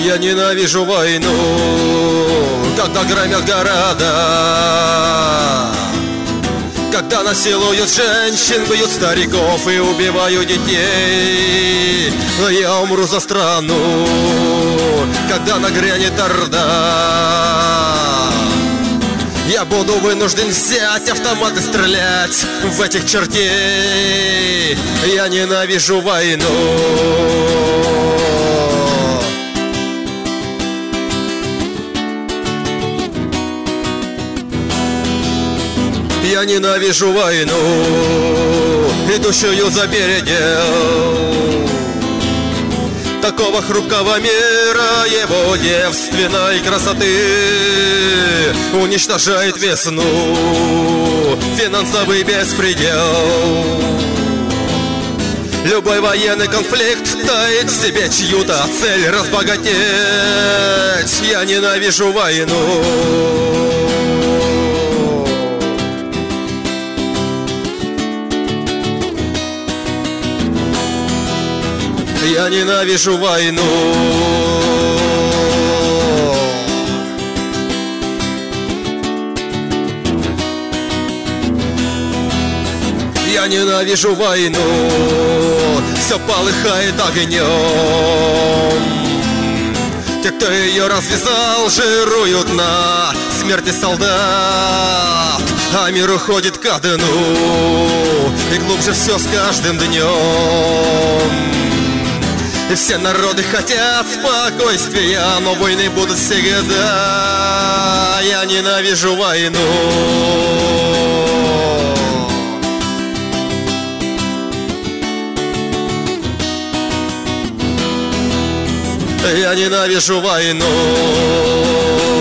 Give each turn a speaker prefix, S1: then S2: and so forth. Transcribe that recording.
S1: Я ненавижу войну, когда громят города, когда насилуют женщин, бьют стариков и убивают детей. Но я умру за страну, когда нагрянет орда. Я буду вынужден взять автомат и стрелять в этих чертей. Я ненавижу войну. Я ненавижу войну, идущую за передел такого хрупкого мира, его девственной красоты. Уничтожает весну финансовый беспредел. Любой военный конфликт таит в себе чью-то цель разбогатеть. Я ненавижу войну. Я ненавижу войну. Я ненавижу войну. Все полыхает огнем. Те, кто ее развязал, жируют на смерти солдат. А мир уходит ко дну, и глубже все с каждым днем. И все народы хотят спокойствия, но войны будут всегда. Я ненавижу войну. Я ненавижу войну.